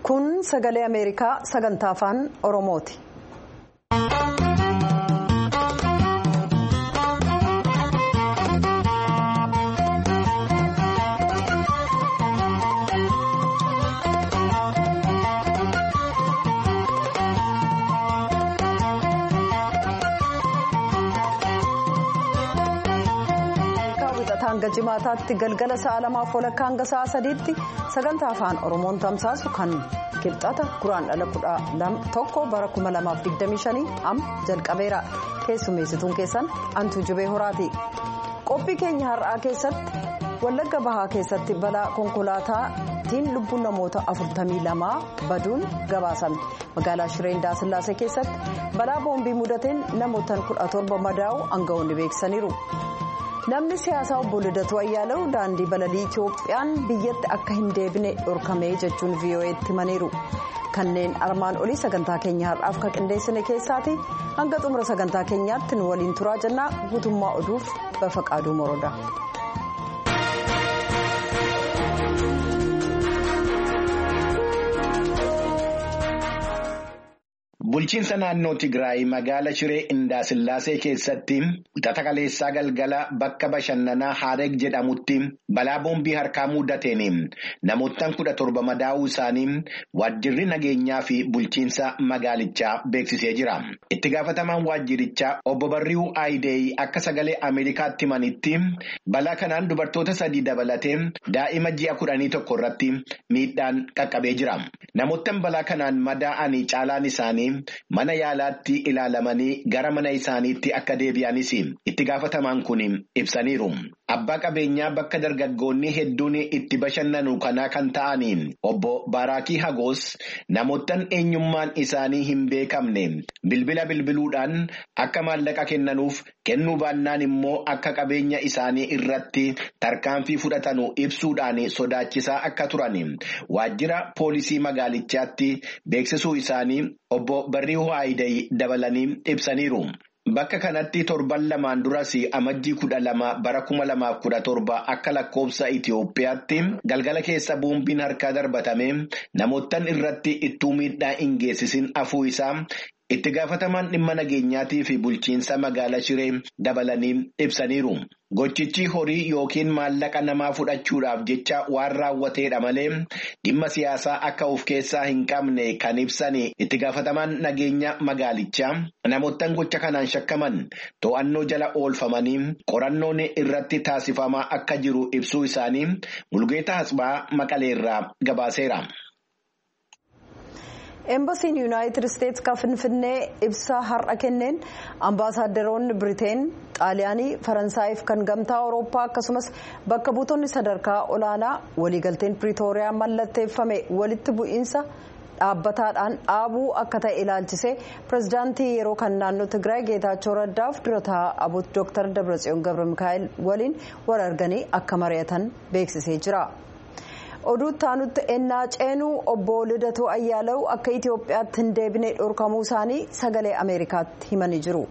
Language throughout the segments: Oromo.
Kun sagalee Ameerikaa sagantaa afaan Oromooti. Hanga jimaataatti galgala sa'a 2:00 hanga sa'a 3tti sagantaa afaan Oromoon tamsaasu kan kibxata guraandhala 11 bara 2025 jalqabeera. Keessummeessituun keessan Antuu Jibee Horaati. Qophii keenya har'aa keessatti Wallagga Bahaa keessatti balaa konkolaataatiin lubbuun namoota 42 baduun gabaasame. Magaalaa Shireen Daasillaasee keessatti balaa boombii mudateen namoota 17 madaa'u aangawoonni beeksisaniiru. Namni siyaasaa obbo Lidatuu Ayyaalew daandii balalii Itoophiyaan biyyatti akka hin deebine dhorkamee jechuun VOA'tti himaniiru. Kanneen armaan olii sagantaa keenya har'aaf kan qindeessine keessaati. Hanga xumura sagantaa keenyaatti nu waliin turaa jennaa. Guutummaa oduuf Bafaqaaduu Morodaa. Bulchiinsa naannoo Tigraay magaala Shiree Indaasillaasee keessatti wixata kaleessaa galgala bakka bashannanaa Haareeg jedhamutti balaa boombii harkaa mudateen namoota 17 madaa'uu isaanii waajjirri nageenyaa fi bulchiinsa magaalichaa beeksisee jira. Itti gaafatamaan waajjirichaa obbo Barriuu Aayidee akka sagalee Ameerikaatti himanitti balaa kanaan dubartoota 3 dabalatee daa'ima ji'a 11 irratti miidhaan qaqqabee jira. Namoota balaa kanaan madaa'anii caalaan isaanii mana yaalaatti ilaalamanii gara mana isaaniitti akka deebi'anis itti gaafatamaan kun ibsaniiru. Abbaa qabeenyaa bakka dargaggoonni hedduun itti bashannanu kanaa kan ta'aniin obbo Baraakii Hagoos namootaan eenyummaan isaanii hin beekamne bilbiluudhaan akka maallaqa kennanuuf kennuu baannaan immoo akka qabeenya isaanii irratti tarkaanfii fudhatanu ibsuudhaan sodaachisaa akka turan waajjira poolisii magaalichaatti beeksisuu isaanii obbo Barriuu Aayidee dabalanii ibsaniiru. Bakka kanatti torban lamaan duras amajjii 12 bara 2017 akka lakkoofsa Itoophiyaatti galgala keessa boombiin harkaa darbatame namootaan irratti ittuu miidhaa hin geessisin afuu isaa itti gaafatamaan dhimma nageenyaatii fi bulchiinsa magaala Shiree dabalanii ibsaniiru. Gochichi horii yookiin maallaqa namaa fudhachuudhaaf jecha waan raawwateedha malee dhimma siyaasaa akka of keessaa hin qabne kan ibsan itti gaafatamaan nageenya magaalichaa namootaan gocha kanaan shakkaman to'annoo jala oolfamanii qorannoon irratti taasifamaa akka jiru ibsuu isaanii Mulgeetaa Asbaa Maqaleerraa gabaaseera. Embasiin Yuunaayitid Isteetsi kan Finfinnee ibsa har'a kenneen ambaasaaddoroonni Biriteen, Xaaliyaanii, Faransaayif kan gamtaa Awurooppaa akkasumas bakka buutonni sadarkaa olaanaa waliigalteen Piriitooriyaa mallatteeffame walitti bu'iinsa dhaabbataadhaan dhaabuu akka ta'e ilaalchisee pirezidaantii yeroo kan naannoo Tigraay Geetaachoo Raddaaf dura taa'aa Dr. Dabratsiyoon Gabra Mikaa'el waliin wal arganii akka mari'atan beeksisee jira. Oduu taanutti ennaa ceenuu obbo Lidatuu Ayyaalew akka Itoophiyaatti hin deebine dhorkamuu isaanii sagalee Ameerikaatti himanii jiru.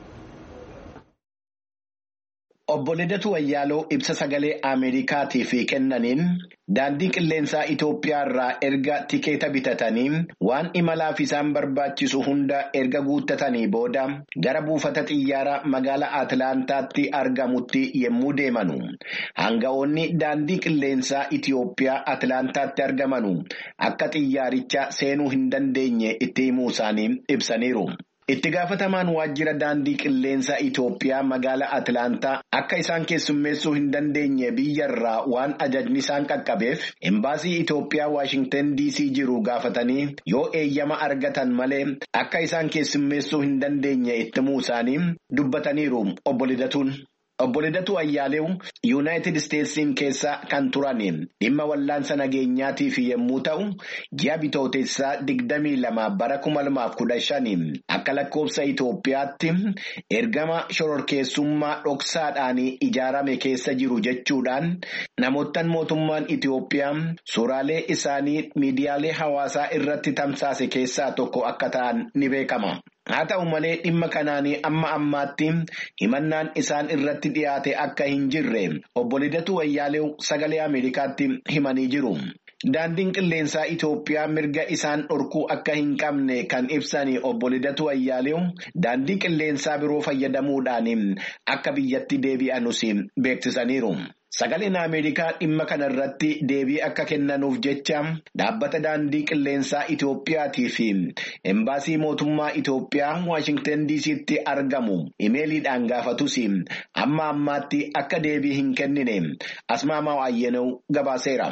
Obbo Lidatuu Ayyaalew ibsa sagalee Ameerikaatiif kennaniin daandii qilleensaa Itoophiyaa irraa erga tikeeta bitatanii waan imalaaf isaan barbaachisu hunda erga guuttatanii booda gara buufata xiyyaaraa magaalaa Atilaantaatti argamutti yommuu deemanu hanga'oonni daandii qilleensaa Itoophiyaa Atilaantaatti argamanu akka xiyyaaricha seenuu hin dandeenye itti himuu isaanii ibsaniiru. Itti gaafatamaan waajjira daandii qilleensaa Itoophiyaa magaalaa Atilaantaa akka isaan keessummeessuu hin dandeenye biyyarraa waan ajajni isaan qaqqabeef embaasii Itoophiyaa Waashingtan DC jiru gaafatanii yoo eeyyama argatan malee akka isaan keessummeessuu hin dandeenye itti himuu isaanii dubbataniiru obbo Lidatuun. Obbo Lidatuu Ayyaalew Yuunaayitid Isteetsiin keessa kan turan dhimma wallaansa nageenyaatiif yommuu ta'u ji'a bitootessaa 22 bara 2015 akka lakkoofsa Itoophiyaatti ergama shororkeessummaa dhoksaadhaan ijaarame keessa jiru jechuudhaan namootaan mootummaan Itoophiyaa suuraalee isaanii miidiyaalee hawaasaa irratti tamsaase keessaa tokko akka ta'an ni beekama. Haa ta'u malee dhimma kanaan amma ammaatti himannaan isaan irratti dhiyaate akka hin jirre obbo Lidatuu Ayyaalew sagalee Ameerikaatti himanii jiru. Daandiin qilleensaa Itoophiyaa mirga isaan dhorkuu akka hin qabne kan ibsanii obbo Lidatu Ayyaaleew daandii qilleensaa biroo fayyadamuudhaan akka biyyatti deebi'anus beeksisaniiru. Sagaleen Ameerikaa dhimma kana irratti deebii akka kennanuuf jecha dhaabbata daandii qilleensaa Itoophiyaatii fi embaasii mootummaa Itoophiyaa Waashingtan DC'tti argamu imeeliidhaan gaafatus amma ammaatti akka deebii hin kennine Asmaamaa Waayyenoo gabaaseera.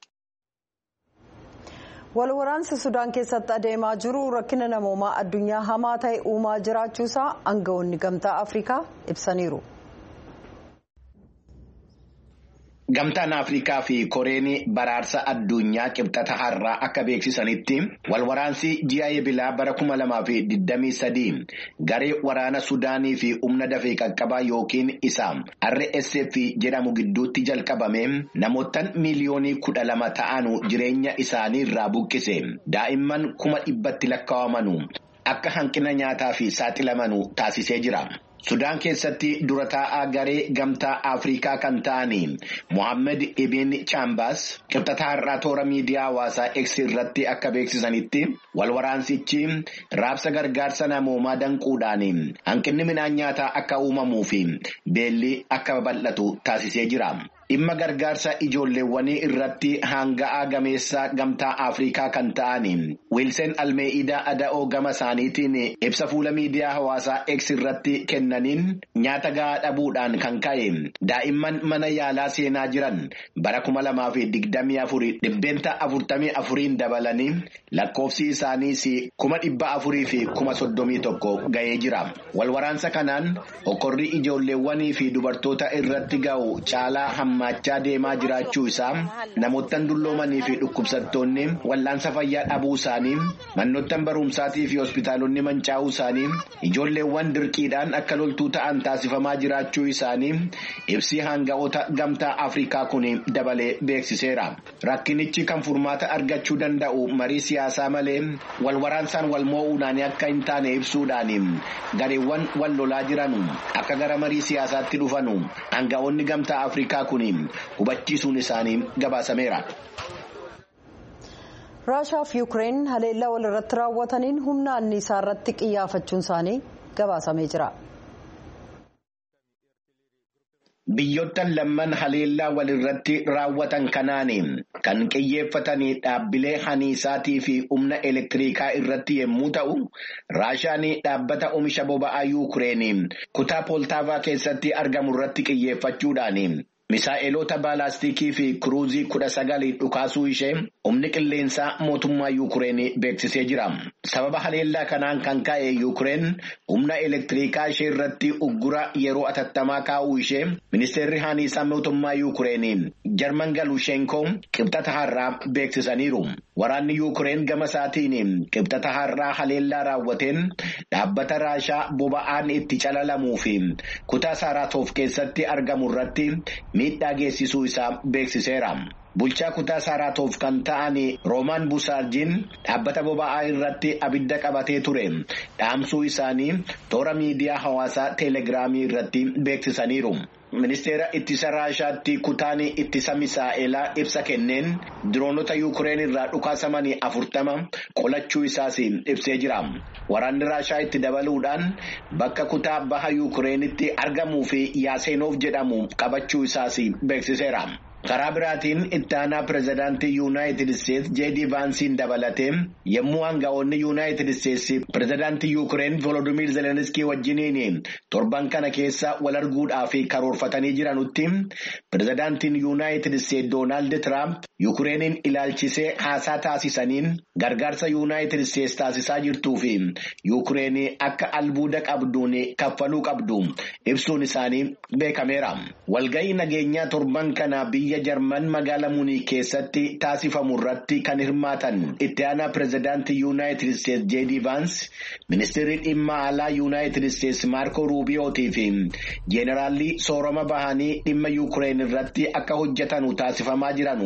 Walwaraansi Sudaan keessatti adeemaa jiru rakkina namoomaa addunyaa hamaa ta'e uumaa jiraachuusaa aangawoonni gamtaa Afrikaa ibsaniiru. Gamtaan Afrikaa fi Koreen baraarsa addunyaa qibxata har'aa akka beeksisanitti walwaraansi ji'a eebilaa bara 2023 garee waraana Sudaanii fi humna dafee qaqqabaa yookiin isa RSF jedhamu gidduutti jalqabame namoottan miiliyoonii 12 ta'an jireenya isaanii irraa buqqise. Daa'imman 100,000 lakkaa'amanu akka hanqina nyaataa fi saaxilamanu taasisee jira. Sudaan keessatti dura taa'aa garee gamtaa Afrikaa kan ta'anii Mohammed Ibn Chambaas qibxata har'aa toora miidiyaa hawaasaa X irratti akka beeksisanitti walwaraansichi raabsa gargaarsa namoomaa danquudhaan hanqinni midhaan nyaataa akka uumamuu fi beelli akka babal'atu taasisee jira. Dhimma gargaarsa ijoolleewwanii irratti hanga'aa gameessaa gamtaa Afrikaa kan ta'anii Wiilsen Almeeyidaa Ada'oo gama isaaniitiin ibsa fuula miidiyaa hawaasaa X irratti kennaniin nyaata gahaa dhabuudhaan kan ka'e daa'imman mana yaalaa seenaa jiran bara 2024 dhibbeentaa 44 dabalanii lakkoofsi isaaniis 400,000 fi 31,000 ga'ee jira. Walwaraansa kanaan hokkorri ijoolleewwanii fi dubartoota irratti ga'u caalaa hammachaa deemaa jiraachuu isaa namoottan dulloomanii fi dhukkubsattoonni wallaansa fayyaa dhabuu isaanii mannottan barumsaatii fi hospitaalonni mancaa'uu isaanii ijoolleewwan dirqiidhaan akka loltuu ta'an taasifamaa jiraachuu isaanii ibsi hanga'oota gamtaa Afrikaa kun dabalee beeksiseera. Rakkinichi kan furmaata argachuu danda'u marii siyaasaa malee walwaraansaan wal moo'uudhaan akka hin taane ibsuudhaan gareewwan wal lolaa jiran akka gara marii siyaasaatti dhufanu hanga'oonni gamtaa Afrikaa kun hubachiisuun isaanii gabaasameera. Raashaa fi Yuukireen haleellaa walirratti raawwataniin humna anniisaa irratti qiyyaafachuun isaanii gabaasamee jira. Biyyoottan lamman haleellaa walirratti raawwatan kanaan kan qiyyeeffatanii dhaabbilee anniisaatii fi humna elektirikaa irratti yommuu ta'u, Raashaan dhaabbata oomisha boba'aa Yuukireen kutaa Pooltaavaa keessatti argamu irratti qiyyeeffachuudhaan misaa'eloota baalaastikii fi kiruuzii 19 dhukaasuu ishee humni qilleensaa mootummaa Yuukireen beeksisee jira. Sababa haleellaa kanaan kan ka'e Yuukireen humna elektirikaa ishee irratti uggura yeroo atattamaa kaa'uu ishee ministeerri anniisaa mootummaa Yuukireen Jarman Galuushenkoo qibxata har'aa beeksisaniiru. Waraanni Yuukireen gama isaatiin qibxata har'aa haleellaa raawwateen dhaabbata Raashaa boba'aan itti calalamuu fi kutaa Saaraatoof keessatti argamu irratti miidhaa geessisuu isaa beeksiseera. Bulchaa kutaa Saaraatoof kan ta'an Roomaan Busaarjiin dhaabbata boba'aa irratti abidda qabatee ture dhaamsuu isaanii toora miidiyaa hawaasaa Teelegiraamii irratti beeksisaniiru. Ministeera ittisa Raashaatti kutaan ittisa misaa'elaa ibsa kenneen diroonota Yuukireen irraa dhukaasamanii 40 qolachuu isaas ibsee jira. Waraanni Raashaa itti dabaluudhaan bakka kutaa baha Yuukireenitti argamuu fi Yaaseenoof jedhamu qabachuu isaas beeksiseera. Karaa biraatiin itti aanaa pirezidaantii Yuunaayitid Isteetsi J.D. Vaansiin dabalatee yommuu hanga'oonni Yuunaayitid Isteetsi pirezidaantii Yuukireen Volodimiir Zeleniskii wajjiniin torban kana keessa wal arguudhaaf karoorfatanii jiranutti pirezidaantiin Yuunaayitid Isteetsi Doonaald Tiraamp Yuukireeniin ilaalchisee haasaa taasisaniin gargaarsa Yuunaayitid Isteetsi taasisaa jirtuu fi Yuukireen akka albuuda qabduun kaffaluu qabdu ibsuun isaanii beekameera. Walga'ii nageenyaa torban kana biyya Jarman magaalaa Muunich keessatti taasifamu irratti kan hirmaatan itti aanaa pirezidaantii Yuunaayitid Isteetsi J.D. Vaans, ministeerri dhimma alaa Yuunaayitid Isteetsi Maarko Ruubiyootii fi jeenaraalli soorama bahanii dhimma Yuukireen irratti akka hojjetanu taasifamaa jiranu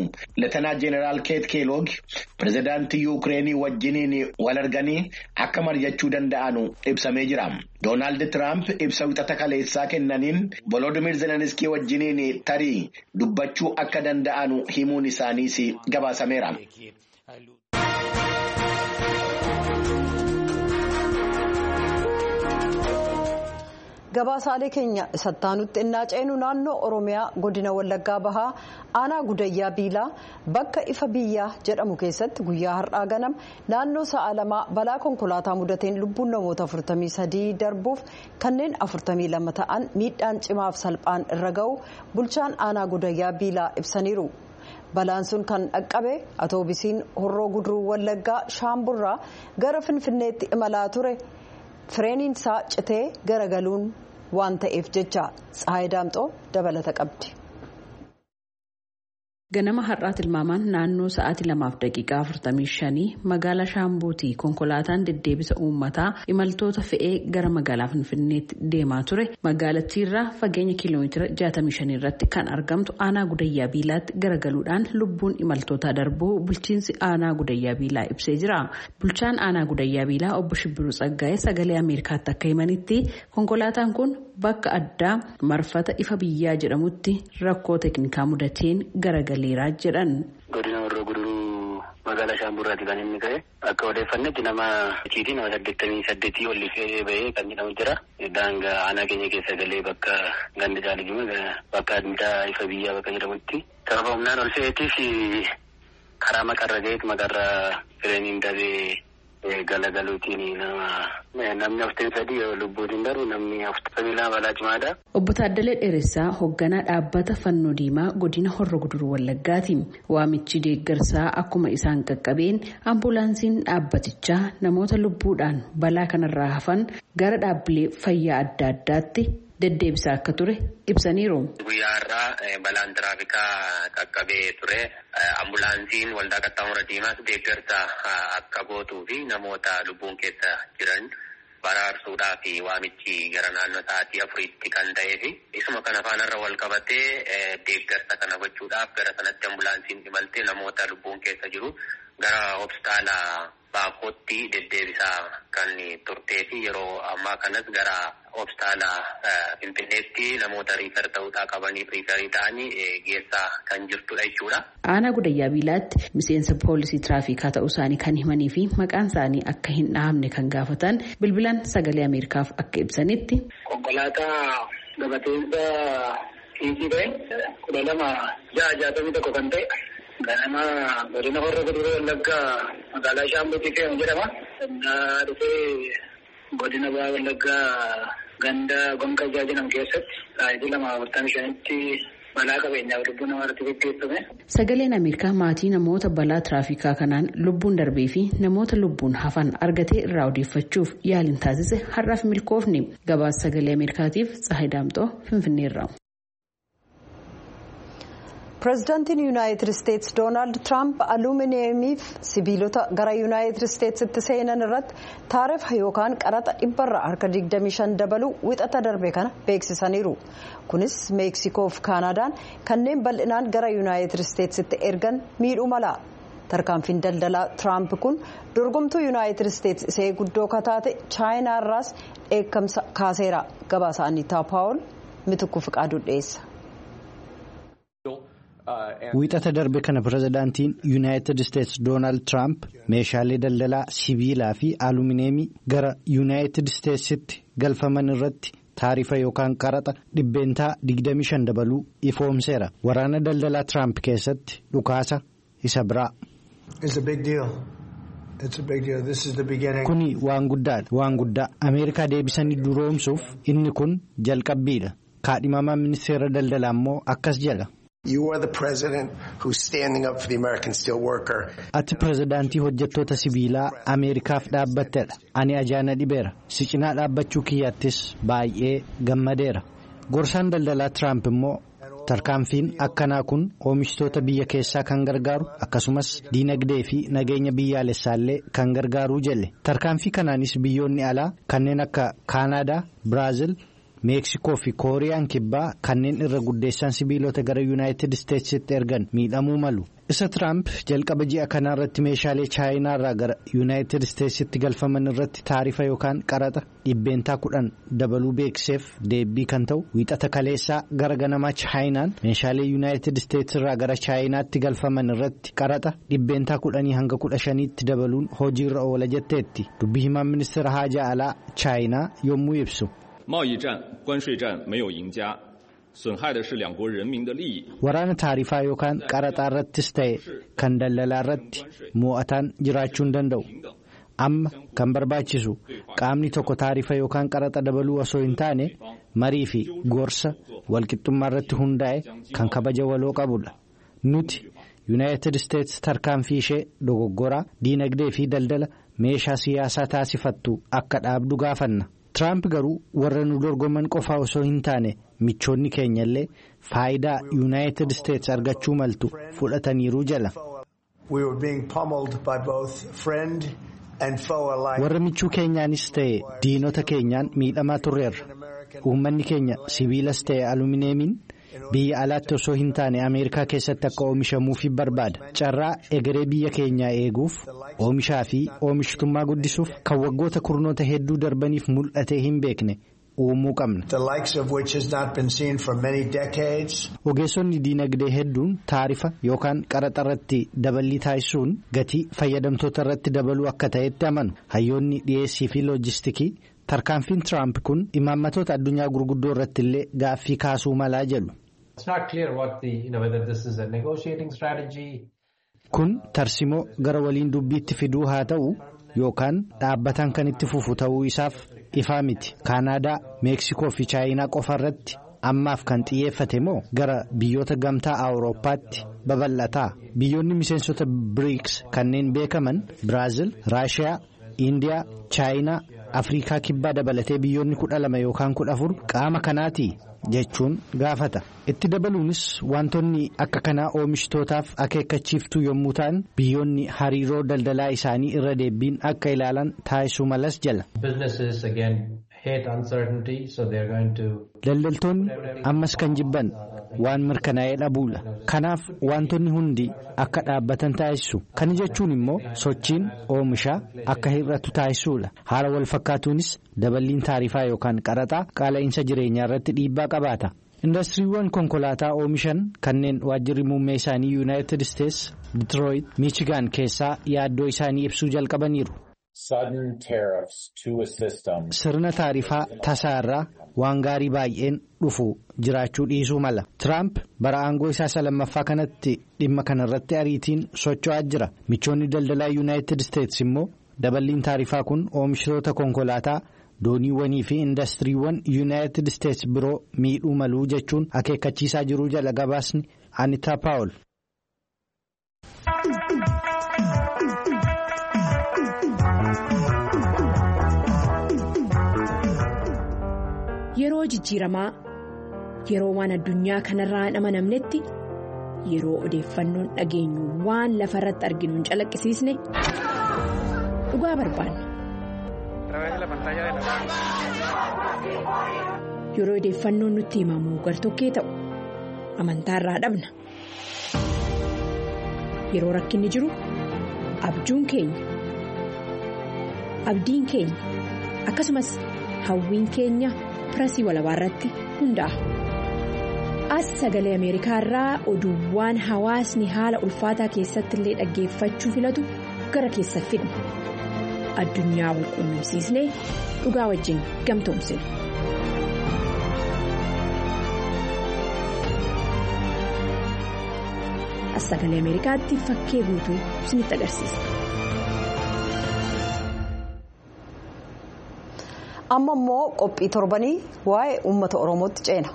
Leetanaa Jeneraal Keet Keeloog pirezidaantii Yuukireenii wajjiniin wal arganii akka mari'achuu danda'anu ibsamee jira. Doonaald Tiraamp ibsa wixata kaleessaa kennaniin Volodimir Zelenskii wajjiniin tarii dubbachuu akka danda'anu himuun isaaniis gabaasameera. Gabaasaalee keenya sattaanutti innaa ceenu naannoo Oromiyaa godina Wallaggaa Bahaa aanaa Gudayyaa Biilaa bakka ifa biyyaa jedhamu keessatti guyyaa har'aa ganama naannoo sa'a lamaa balaa konkolaataa mudateen lubbuun namoota 43 darbuuf kanneen 42 ta'an miidhaan cimaaf salphaan irra ga'u bulchaan aanaa Gudayyaa Biilaa ibsaniiru. Balaan sun kan dhaqqabe atoobisiin Horroo Guduruu Wallaggaa Shaamburraa gara Finfinneetti imalaa ture fireeniinsaa citee garagaluun waan ta'eef jecha Tsahaay Daamxoo dabalata qabdi. Ganama har'aa tilmaamaan naannoo sa'aatii 2:45 magaalaa Shaambuutii konkolaataan deddeebisa uummataa imaltoota fe'ee gara magaalaa Finfinneetti deemaa ture. Magaalattiirraa fageenya kiiloomeetira 65 irratti kan argamtu aanaa Gudayyaa Biilaatti garagaluudhaan lubbuun imaltootaa darbuu bulchiinsi aanaa Gudayyaa Biilaa ibsee jira. Bulchaan aanaa Gudayyaa Biilaa obbo Shibbiruu Tsaggaa'ee sagalee Ameerikaatti akka himanitti konkolaataan kun bakka addaa marfata ifa biyyaa jedhamutti rakkoo teeknikaa mudateen garagaleeraa jedhan. Godina Horroo Guduruu magaalaa Shaamburraatti kan inni ka'e akka odeeffannetti nama 88 ol ba'ee kan jedhamu jira. Daangaa aanaa keenya keessa galee bakka ganda jaalijuma bakka addaa ifa biyyaa bakka jedhamutti sababa humnaan ol fe'eetiif karaa maqarra ga'eetu maqarra fireeniin dabee galagaluutiin namni 43 lubbuutiin darbu namni 42 balaa cimaadha. Obbo Taaddalee Dheeressaa hoogganaa dhaabbata Fannoo Diimaa godina Horroo Guduruu Wallaggaati. Waamichi deeggarsaa akkuma isaan qaqqabeen ambulaansiin dhaabbatichaa namoota lubbuudhaan balaa kanarraa hafan gara dhaabbilee fayyaa adda addaatti deddeebisaa akka ture ibsaniiru. Guyyaa har'aa balaan tiraafikaa qaqqabee ture. Ambulaansiin waldaa qaxxaamura diimaas deeggarsa akka gootuu fi namoota lubbuun keessa jiran baraarsuudhaa fi waamichi gara naannoo sa'aatii 4tti kan ta'ee fi isuma kana faanarra wal qabatee deeggarsa kana gochuudhaaf gara sanatti ambulaansiin imaltee namoota lubbuun keessa jiru gara hospitaala Baakootti deddeebisaa kan turtee fi yeroo ammaa kanas gara hospitaala Finfinneetti namoota riifar ta'uudhaa qabaniif riifarii ta'anii geessaa kan jirtudha jechuudha. Aanaa Gudayyaa Biilaatti miseensa poolisii tiraafikaa ta'uu isaanii kan himanii fi maqaan isaanii akka hin dhahamne kan gaafatan bilbilaan sagalee Ameerikaaf akka ibsanitti. Konkolaataa gabateensa fiigii ta'e 1261 kan ta'e. Ganama godina Horroo Guduruu Wallaggaa magaalaa Shaambuutii fe'amu jedhama. Innaa dhufee godina Bahaa Wallaggaa ganda Gonqajaa jedhamu keessatti sa'aatii 2:45tti balaa qabeenyaaf lubbuu namaa irratti gaggeeffame. Sagaleen Ameerikaa maatii namoota balaa tiraafikaa kanaan lubbuun darbee fi namoota lubbuun hafan argatee irraa odeeffachuuf yaaliin taasise har'aaf milkoofne. Gabaasa sagalee Ameerikaatiif Tsahaay Daamxoo Finfinneerraa. Pireezidaantiin Yuunaayitid Isteetsi Doonaald Tiraamp aluumineemiif sibiilota gara Yuunaayitid Isteetsitti seenan irratti taarifa yookaan qaraxa 125% dabaluu wixata darbe kana beeksisaniiru. Kunis Meeksikoo fi Kaanaadaan kanneen bal'inaan gara Yuunaayitid Isteetsitti ergan miidhuu mala. Tarkaanfiin daldalaa Tiraamp kun dorgomtuu Yuunaayitid Isteetsi ishee guddoo kataate Chaayinaarraas dheekkamsa kaaseera. Gabaasa Aniitaa Paawul Mitukuu Fiqaaduu dhiyeessa. Wixata darbe kana pirezidaantiin Yuunaayitid Isteetsi Doonaald Tiraamp meeshaalee daldalaa sibiilaa fi alumineemii gara Yuunaayitid Isteetsitti galfaman irratti taarifa yookaan qaraxa 25% dabaluu ifoomseera. Waraana daldalaa Tiraamp keessatti dhukaasa isa biraa. Kuni waan guddaa Ameerikaa deebisanii duroomsuuf inni kun jalqabbiidha. Kaadhimamaa ministeera daldalaa immoo akkas jedha. Ati pirezidaantii hojjettoota sibiilaa Ameerikaaf dhaabbattedha. Ani ajaana dhibeera. Si cinaa dhaabbachuu kiyyaattis baay'ee gammadeera. Gorsaan daldalaa Tiraamp immoo tarkaanfiin akkanaa kun oomishtoota biyya keessaa kan gargaaru akkasumas diinagdee fi nageenya biyyaalessaallee kan gargaaruu jedhe. Tarkaanfii kanaanis biyyoonni alaa kanneen akka Kaanaadaa, Biraazil, meeksikoo fi kooriyaan kibbaa kanneen irra guddeessaan sibiilota gara yuunaayitid isteetsitti ergan miidhamuu malu. isa Tiraamp jalqaba ji'a kanaarratti meeshaalee chaayinaarraa gara yuunaayitid isteetsitti galfaman irratti taarifa yookaan qaraxa 10% dabaluu beekseef deebii kan ta'u wiixata kaleessaa gara ganamaa chaayinaan meeshaalee yuunaayitid isteetsirraa gara chaayinaatti galfaman irratti qaraxa 10% hanga 15tti dabaluun hojiirra oola jetteetti dubbii himaan ministeera haajaa alaa chaayinaa yommuu ibsu. Waraana taarifaa yookaan qaraxaa irrattis ta'e kan daldalaa irratti mo'ataan jiraachuu hin danda'u. Amma kan barbaachisu qaamni tokko taarifa yookaan qaraxa dabaluu osoo hin taane marii fi gorsa walqixxummaa irratti hundaa'e kan kabaja waloo qabudha. Nuti yuunaayitid isteetsi tarkaanfii ishee dogoggoraa diinagdee fi daldala meeshaa siyaasaa taasifattu akka dhaabdu gaafanna. Tiraamp garuu warra nu dorgoman qofaa osoo hin taane michoonni keenya illee faayidaa yuunaayitid isteetsi argachuu maltu fudhataniiru jala. Warra michuu keenyaanis ta'e diinota keenyaan miidhamaa turreerra. Uummanni keenya sibiilas ta'e alumineemiin biyya alaatti osoo hin taane Ameerikaa keessatti akka oomishamuufi barbaada. Carraa egeree biyya keenyaa eeguuf oomishaa fi oomishtummaa guddisuuf kan waggoota kurnoota hedduu darbaniif mul'atee hin beekne uumuu qabna. Ogeessonni diinagdee hedduun taarifa yookaan qaraxa irratti daballii taasisuun gatii fayyadamtoota irratti dabaluu akka ta'etti amanu. Hayyoonni dhiyeessii fi loojistikii tarkaanfiin Tiraamp kun imaammatoota addunyaa gurguddoo irratti illee gaaffii kaasuu malaa jedhu. Kun tarsimoo gara waliin dubbiitti fiduu haa ta'u yookaan dhaabbataan kan itti fufu ta'uu isaaf ifaa miti. Kaanaadaa, Meeksikoo fi Chaayinaa qofa irratti ammaaf kan xiyyeeffate moo gara biyyoota gamtaa Awurooppaatti babal'ataa? Biyyoonni miseensota BRICS kanneen beekaman Biraazil, Raashiyaa, Indiyaa, Chaayinaa, Afrikaa kibbaa dabalatee biyyoonni 12 yookaan 14 qaama kanaati jechuun gaafata. Itti dabaluunis wantoonni akka kanaa oomishitootaaf akeekkachiiftuu yommuu ta'an biyyoonni hariiroo daldalaa isaanii irra deebiin akka ilaalan taasisuu malas jala. Daldaltoonni ammas kan jibban waan mirkanaa'ee dhabuudha. Kanaaf wantoonni hundi akka dhaabbatan taasisu. Kana jechuun immoo sochiin oomishaa akka hir'atu taasisuudha. Haala wal fakkaatuunis daballiin taarifaa yookaan qaraxaa qaala'insa jireenyaa irratti dhiibbaa qabaata. Indastiriiwwan konkolaataa oomishan kanneen waajjirri muummee isaanii yuunaayitid isteetsi Detroit, Michigan keessaa yaaddoo isaanii ibsuu jalqabaniiru. Sirna taarifaa tasaa irraa waan gaarii baay'een dhufu jiraachuu dhiisuu mala. Tiraamp bara aangoo isaa lammaffaa kanatti dhimma kanarratti ariitiin socho'aa jira. Michoonni daldalaa yuunaayitid isteetsi immoo daballiin taarifaa kun oomishtoota konkolaataa dooniiwwanii fi indastiriiwwan yuunaayitid isteetsi biroo miidhuu maluu jechuun akeekkachiisaa jiruu jala gabaasni Anita Paawul. Yeroo jijjiiramaa yeroo waan addunyaa kanarraa hin amanamnetti yeroo odeeffannoon dhageenyu waan lafa irratti arginu hin calaqqisiisne dhugaa barbaanna. Yeroo odeeffannoon nutti himamu gartokkee ta'u amantaarraa dhabna. Yeroo rakkinni jiru abjuun keenya akkasumas hawwiin keenya. Pirasii walabaa irratti hundaa'a. As sagalee Ameerikaa irraa oduuwwan hawaasni haala ulfaataa keessatti illee dhaggeeffachuu filatu gara keessa fidna. Addunyaa wal quunnamsiisnee dhugaa wajjin gamtoomsina. As sagalee Ameerikaatti fakkee guutuu isinitti agarsiisa. Amma immoo qophii torbanii waa'ee uummata Oromootti ceena.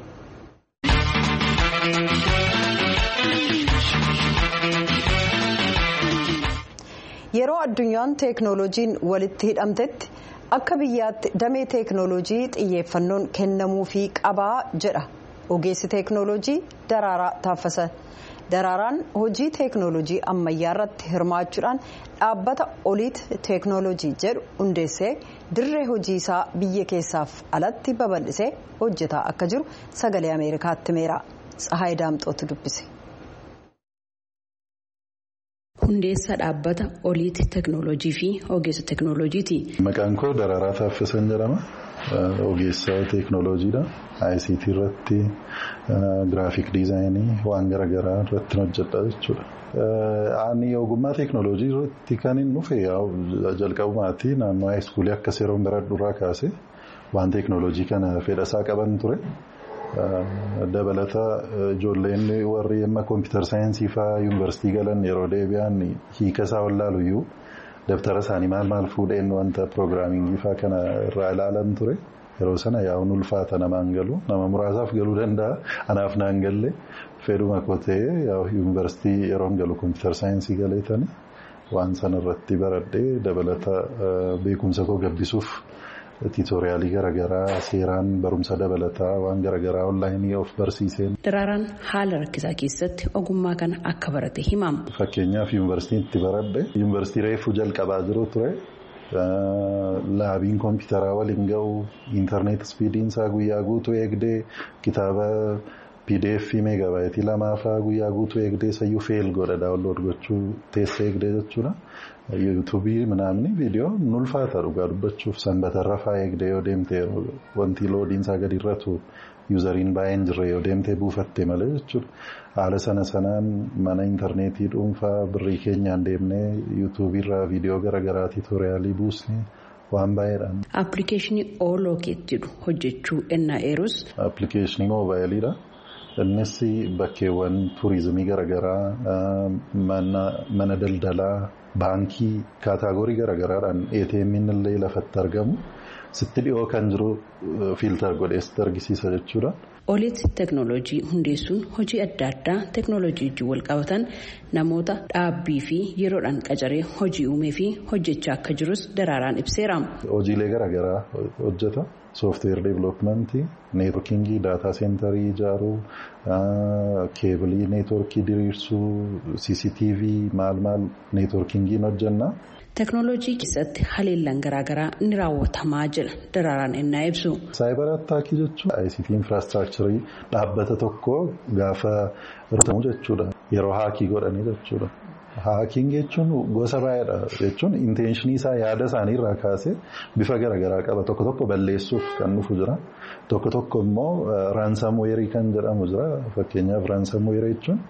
Yeroo addunyaan teeknooloojiin walitti hidhamtetti akka biyyaatti damee teeknooloojii xiyyeeffannoon kennamuufii qabaa jedha ogeessi teeknooloojii Daraaraa Taaffasa. Daraaraan hojii teeknooloojii ammayyaa irratti hirmaachuudhaan dhaabbata Oliit teeknooloojii jedhu hundeessee dirree hojii isaa biyya keessaaf alatti babal'isee hojjetaa akka jiru sagalee Ameerikaatti himeera. Tsahaay Daamxootu dubbise. Hundeessa dhaabbata Oliit teeknooloojii fi ogeessa teeknooloojiiti. Maqaan koo Daraaraa Taaffisan jedhama. Ogeessa teeknooloojiidha. ICT irratti giraafik diizaayinii waan garaagaraa irratti hojjedha jechuudha. Ani ogummaa teeknooloojii irratti kan hin dhufe jalqabumaatti naannoo haayiskuulii akka seeroon baradhuurraa kaase waan teeknooloojii kana fedhasaa qaban ture. Dabalata ijoolleen warri amma kompiitar saayinsii fa'aa yuunivarsiitii galan yeroo deebi'an hiika isaa wallaaluyyuu dabtara isaanii maal fuudheen wanta piroogiraamingii fa'aa kana irraa ilaalan ture. Yeroo sana yaa'uun ulfaata namaan galu nama muraasaaf galuu danda'a anaaf naan galle fedhuma kotee yuunivarsiitii yeroon galu kompiitar saayinsii galeetani waan sana irratti baradhee dabalata beekumsa koo gabbisuuf tiitoriyaalii garaagaraa seeraan barumsa dabalataa waan garaagaraa onlaayinii of barsiiseen. Daraaraan haala rakkisaa keessatti ogummaa kana akka barate himama. Fakkeenyaaf yuunivarsiitiitti baradhe yuunivarsiitii reefuu jalqabaa jiru ture. Laabiin kompiitaraa waliin ga'u intarneet spiidiin isaa guyyaa guutuu eegdee kitaaba PDF meegabaayitii 2 fa'aa guyyaa guutuu eegdee sayyuu feel godha daawunlood gochuu teessee eegdee jechuudha. Yuutuubii manaamni viidiyoo nulfaata dhugaa dubbachuuf sanbatarra fa'aa eegdee yoo deemtee wanti loodiin isaa gadi irratu yuuzariin baay'een jirre yoo deemtee buufattee malee jechuudha. Haala sanaan mana intarneetii dhuunfaa birrii keenyaan deemnee yuutuubiirraa viidiyoo garaagaraa tiitoriyaalii buusnee waan baay'eedhaan. Appilikeeshinii Oolookeet jedhu hojjechuu ennaa eerus. Appilikeeshinii moobaayiliidha. Innis bakkeewwan tuurizimii garaagaraa mana daldalaa baankii kaataagorii garaagaraadhaan ATM'n illee lafatti argamu sitti dhiyoo kan jiru fiiltar godheessitti argisiisa jechuudha. Oliit teeknooloojii hundeessuun hojii adda addaa teeknooloojii wajjin wal qabatan namoota dhaabbii fi yeroodhaan qacaree hojii uumee fi hojjechaa akka jirus Daraaraan ibseera. Hojiilee garaagaraa hojjeta. Sooftiweer deeviloopimentii, neetworkingii, daataa seenterii ijaaruu, keebilii neetworkii diriirsuu, CCTV maal neetworkingiin hojjenna. Teeknooloojii keessatti haleellaan garaagaraa ni raawwatamaa jira Daraaraan ennaa ibsu. Saayibar attaakii jechuun ICT infraastiraakcharii dhaabbata tokko gaafa rutamu jechuudha. Yeroo haakii godhanii jechuudha. Haakiin jechuun gosa baay'eedha jechuun intenshinii isaa yaada isaanii irraa kaasee bifa garaagaraa qaba. Tokko balleessuuf kan dhufu jira. Tokko immoo raansaamweerii kan jedhamu jira. Fakkeenyaaf raansaamweerii jechuun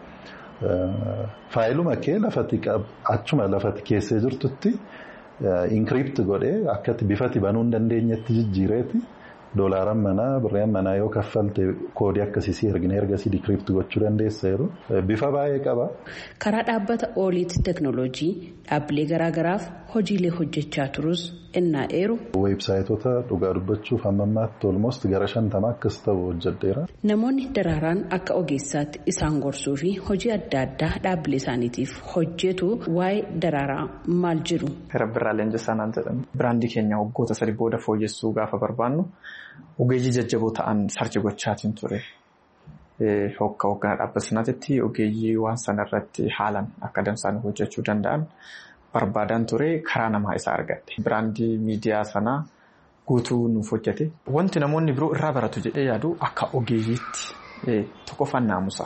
faayiluma kee achuma lafatti keessee jirtutti inkiript godhee akkatti bifatti banuu hin dandeenyetti jijjiireeti. Doolaaraan manaa birreen manaa yoo kaffalte koodii akkasii ergasii dikiript gochuu dandeessa yeroo bifa baay'ee qaba. Karaa dhaabbata Oliit teeknooloojii dhaabbilee garaagaraaf hojiilee hojjechaa turus ennaa eeru. Weebsaayitoota dhugaa dubbachuuf hamma ammaatti olmost gara 50 akkas ta'u hojjedheera. Namoonni Daraaraan akka ogeessaatti isaan gorsuu fi hojii adda addaa dhaabbilee isaaniitiif hojjetu waa'ee Daraaraa maal jedhu. Rabbirraa Leenjisaanaan jedhamu. Biraandii keenya waggoota 3 booda fooyyessuu gaafa barbaannu. Ogeeyyii jajjaboo ta'an sarchi gochaatiin ture. Hogganaa dhaabbata sanaatti ogeeyyii waan sanarratti haalan akka dansaanii hojjechuu danda'an barbaadan ture karaa namaa isaa argadhe. Biraandii miidiyaa sanaa guutuu nuuf hojjete. Wanti namoonni biroo irraa baratu jedhee yaadu akka ogeeyyiitti tokkoffaan naamusa.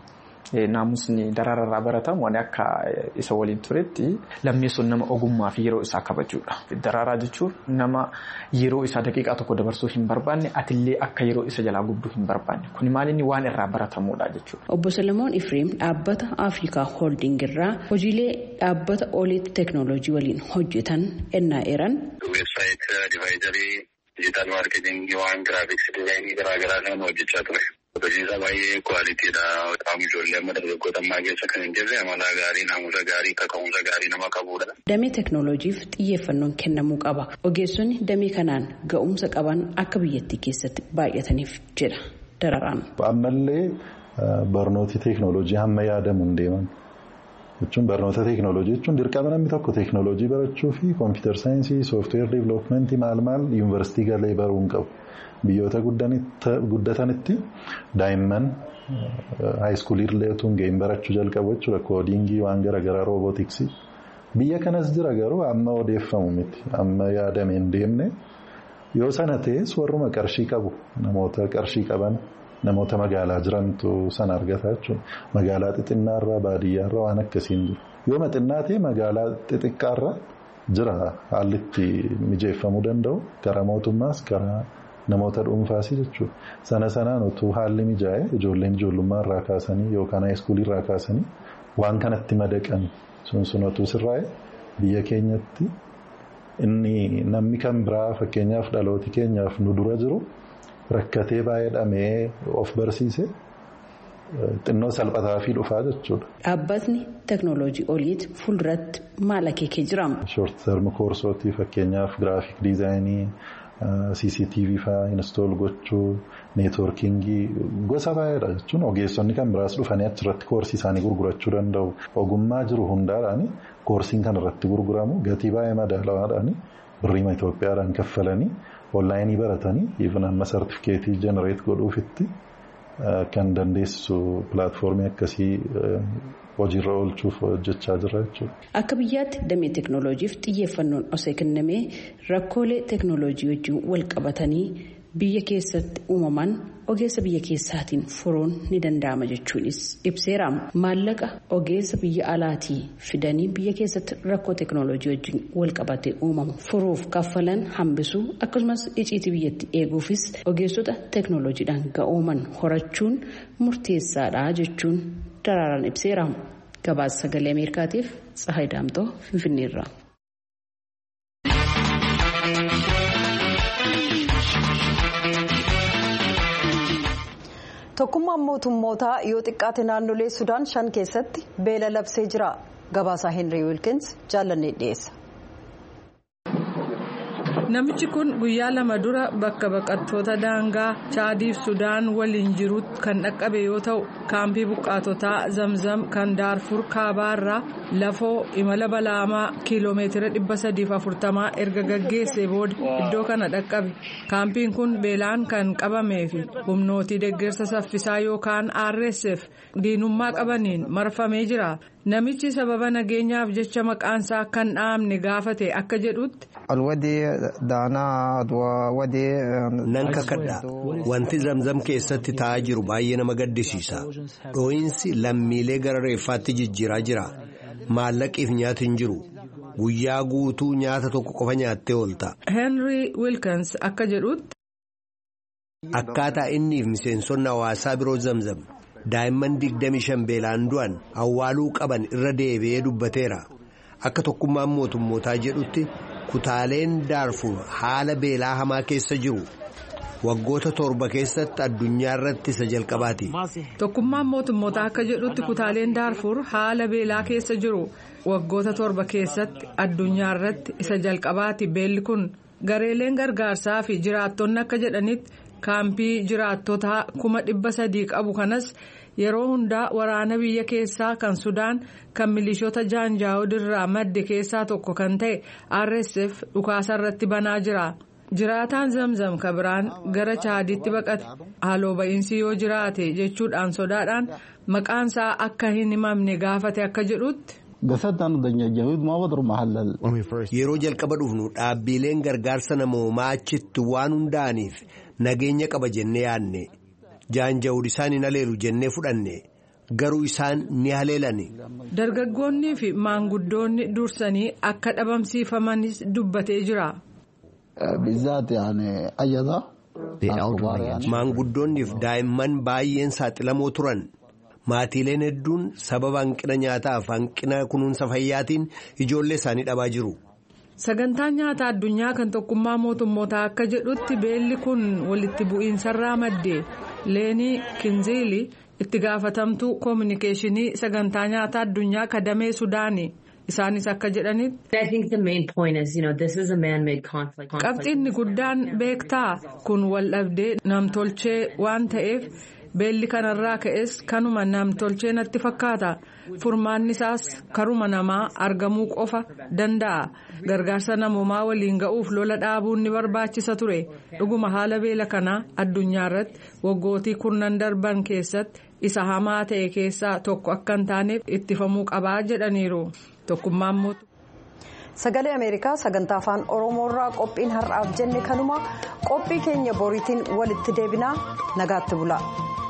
Naamusni Daraararraa baratamu waan akka isa waliin turetti lammeessuun nama ogummaa fi yeroo isaa kabajuudha. Daraaraa jechuun nama yeroo isaa daqiiqaa tokko dabarsuu hin barbaanne atillee akka yeroo isa jalaa gubduu hin barbaanne. Kuni maalinni waan irraa baratamuudha jechuudha. Obbo Salamoon Ifreem dhaabbata Afrikaa Holding irraa hojiilee dhaabbata Oliit teeknooloojii waliin hojjetan ennaa eeran. Weebsaayit divaayidarii dijiitaal maarkeetingii waan giraafiksii dizaayinii garaagaraa kan hojjechaa ture. Hojiisa baay'ee kwaaliitiidha. Qaama ijoollee amma dargaggoota ammaa keessa kan hin jirre amala gaarii, naamusa gaarii, kaka'umsa gaarii nama qabudha. Damee teeknooloojiif xiyyeeffannoon kennamuu qaba. Ogeessonni damee kanaan ga'umsa qaban akka biyyattii keessatti baay'ataniif jedha Daraaraan. Ammallee barnooti teeknooloojii hamma yaadamu hin deeman. Jechuun barnoota teeknooloojii jechuun dirqama namni tokko teeknooloojii barachuu fi kompiitar saayinsii, sooftiweer deeviloopimentii maal yuunivarsiitii galee baruu hin qabu. Biyyoota guddatanitti daa'imman haayiskuulirlee utuu hin gahin barachuu jalqabu jechuudha koodiingii waan garaagaraa roobootiksii. Biyya kanas jira garuu amma odeeffamu miti amma yaadame hin deemne yoo sana ta'es warruma qarshii qabu namoota qarshii qaban namoota magaalaa jirantu sana argata jechuudha. Magaalaa xixinnaarraa baadiyyaarraa waan akkasiin jiru. Yoo xinnaa ta'e magaalaa xixiqqaarraa jira haalli itti mijeeffamuu danda'u karaa mootummaas karaa namoota dhuunfaas jechuudha. Sanaan utuu haalli mijaa'e ijoolleen ijoollummaa irraa kaasanii yookaan haayiskuulii irraa kaasanii waan kanatti madaqan sun utuu sirraa'e biyya keenyatti inni namni kan biraa fakkeenyaaf dhalooti keenyaaf nu dura jiru rakkatee baay'ee of barsiise xinnoo salphataa fi dhufaa jechuudha. Dhaabbatni teeknooloojii oliiti fuulduratti maal akeekee jira? Short term koorsootii fakkeenyaaf giraafik diizaayinii CCTV fa'aa install gochuu neetwoorkingii gosa baay'eedha jechuun ogeessonni kan biraas dhufanii achirratti koorsii isaanii gurgurachuu danda'u. Ogummaa jiru hundaadhaan koorsiin kan irratti gurguramu gatii baay'ee madaalawaadhaan birriima Itoophiyaadhaan kaffalanii onlaayinii baratanii even amma sartifikeetii jenereet godhuufitti kan dandeessisu pilaatfoormii akkasii hojiirra oolchuuf hojjechaa jira jechuudha. Akka biyyaatti damee teeknooloojiif xiyyeeffannoon osoo kennamee rakkoolee teeknooloojii wajjin wal qabatanii biyya keessatti uumaman ogeessa biyya keessaatiin furuun ni danda'ama jechuunis ibseera. Maallaqa ogeessa biyya alaatii fidanii biyya keessatti rakkoo teeknooloojii wajjin wal qabatee uumamu furuuf kaffalan hambisuu akkasumas icciitii biyyatti eeguufis ogeessota teeknooloojiidhaan ga'ooman horachuun murteessaadha jechuun daraaraan ibseera. Gabaasa sagalee Ameerikaatiif Tsahaay Daamtoo Finfinneerraa. Tokkummaan mootummootaa yoo xiqqaate naannolee Sudaan 5 keessatti beela labsee jira. Gabaasaa Henry Wilkins jaallannee dhiyeessa. Namichi kun guyyaa 2 dura bakka baqattoota daangaa Chaadiif Sudaan waliin jirutti kan dhaqqabe yoo ta'u kaampii buqqaatotaa Zamzam kan Daarfur kaabaarraa lafoo imala balaamaa kiiloomeetira 340 erga gaggeessee booda iddoo kana dhaqqabe. Kaampiin kun beelaan kan qabamee fi humnootii deeggarsa saffisaa yookaan RSF diinummaa qabaniin marfamee jira. Namichi sababa nageenyaaf jecha maqaansaa kan dhaamne gaafate akka jedhutti. Nan kakadha wanti Zamzam keessatti taa'aa jiru baay'ee nama gaddisiisa. Dhoo'insi lammiilee gara reeffaatti jijjiiraa jira. Maallaqiif nyaati hin jiru. Guyyaa guutuu nyaata tokko qofa nyaattee oolta. Henry Wilkins akka jedhutti. Akkaataa inniif miseensonni hawaasaa biroo Zamzam daa'imman 25 beelaan du'an awwaaluu qaban irra deebi'ee dubbateera. Akka tokkummaan mootummootaa jedhutti kutaaleen Daarfur haala beelaa hamaa keessa jiru. Waggoota 7 keessatti addunyaa irratti isa jalqabaati. Tokkummaan mootummootaa akka jedhutti kutaaleen Daarfur haala beelaa keessa jiru. Waggoota 7 keessatti addunyaa irratti isa jalqabaati. Beelli kun gareeleen gargaarsaa fi jiraattonni akka jedhanitti kaampii jiraattota 300,000 qabu kanas yeroo hundaa waraana biyya keessaa kan Sudaan kan milishoota Jaanjaawud irraa madde keessaa tokko kan ta'e RSF dhukaasa irratti banaa jira. Jiraataan Zamzam kabiraan gara Chaaditti baqate haaloo ba'iinsi yoo jiraate jechuudhaan sodaadhaan maqaansaa akka hin himamne gaafate akka jedhutti. Yeroo jalqaba dhufnu dhaabbileen gargaarsa namoomaa achitti waan hundaa'aniif nageenya qaba jennee yaadne. Jaanjaawud isaan hin haleelu jennee fudhanne garuu isaan ni haleelani. Dargaggoonnii fi maanguddoonni dursanii akka dhabamsiifamanis dubbatee jira. Maanguddoonniif daa'imman baay'een saaxilamoo turan. Maatiileen hedduun sababa hanqina nyaataaf hanqina kunuunsa fayyaatiin ijoollee isaanii dhabaa jiru. Sagantaan nyaataa addunyaa kan tokkummaa mootummootaa akka jedhutti beelli kun walitti bu'iinsarraa madde. Leenii Kinziili itti gaafatamtuu koominikeeshinii sagantaa nyaataa addunyaa kadamee Sudaanii. Isaanis akka jedhanitti. Qabxiinni guddaan beektaa kun wal dhabdee namtolchee waan ta'eef beelli kanarraa ka'es kanuma namtolchee natti fakkaata. Furmaanni isaas karuma namaa argamuu qofa danda'a. Gargaarsa namoomaa waliin ga'uuf lola dhaabuun ni barbaachisa ture. Dhuguma haala beela kanaa addunyaa irratti waggootii 10 darban keessatti isa hamaa ta'e keessaa tokko akka hin taaneef ittifamuu qabaa jedhaniiru. Tokkummaan mootummaa. Sagalee Ameerikaa sagantaa afaan Oromoorraa qophiin har'aaf jenne kanuma qophii keenya boriitiin walitti deebinaa nagaatti bulaa.